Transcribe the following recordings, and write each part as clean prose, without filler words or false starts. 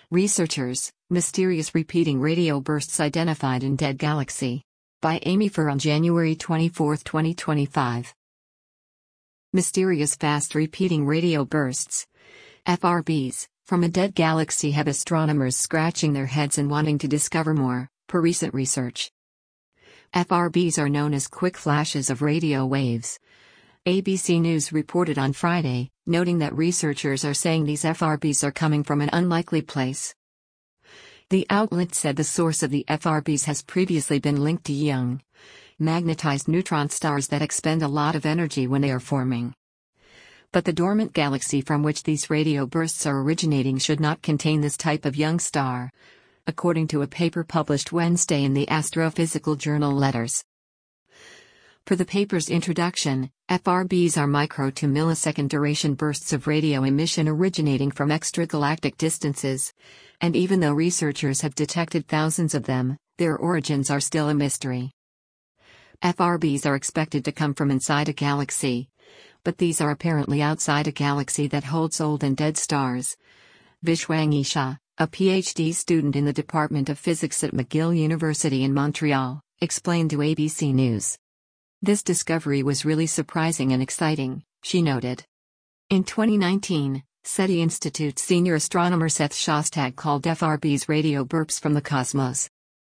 Researchers, mysterious repeating radio bursts identified in dead galaxy. By Amy Furr on January 24, 2025. Mysterious fast repeating radio bursts, FRBs, from a dead galaxy have astronomers scratching their heads and wanting to discover more, per recent research. FRBs are known as quick flashes of radio waves. ABC News reported on Friday, noting that researchers are saying these FRBs are coming from an unlikely place. The outlet said the source of the FRBs has previously been linked to young, magnetized neutron stars that expend a lot of energy when they are forming. But the dormant galaxy from which these radio bursts are originating should not contain this type of young star, according to a paper published Wednesday in the astrophysical journal Letters. Per the paper's introduction, FRBs are micro to millisecond duration bursts of radio emission originating from extragalactic distances, and even though researchers have detected thousands of them, their origins are still a mystery. FRBs are expected to come from inside a galaxy, but these are apparently outside a galaxy that holds old and dead stars. Vishwangi Shah, a PhD student in the Department of Physics at McGill University in Montreal, explained to ABC News. This discovery was really surprising and exciting, she noted. In 2019, SETI Institute senior astronomer Seth Shostak called FRBs radio burps from the cosmos.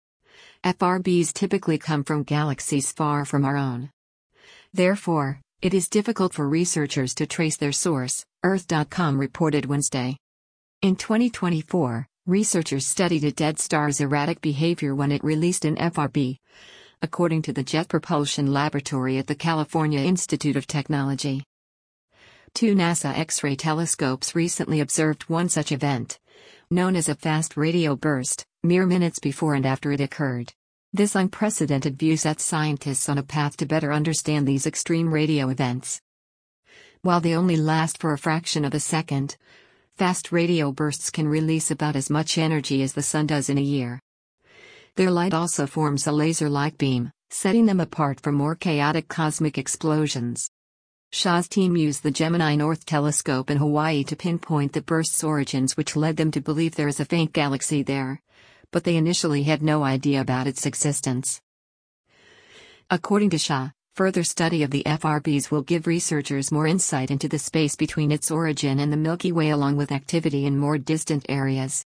FRBs typically come from galaxies far from our own. Therefore, it is difficult for researchers to trace their source, Earth.com reported Wednesday. In 2024, researchers studied a dead star's erratic behavior when it released an FRB, according to the Jet Propulsion Laboratory at the California Institute of Technology. Two NASA X-ray telescopes recently observed one such event, known as a fast radio burst, mere minutes before and after it occurred. This unprecedented view sets scientists on a path to better understand these extreme radio events. While they only last for a fraction of a second, fast radio bursts can release about as much energy as the sun does in a year. Their light also forms a laser-like beam, setting them apart from more chaotic cosmic explosions. Shah's team used the Gemini North Telescope in Hawaii to pinpoint the burst's origins, which led them to believe there is a faint galaxy there, but they initially had no idea about its existence. According to Shah, further study of the FRBs will give researchers more insight into the space between its origin and the Milky Way, along with activity in more distant areas.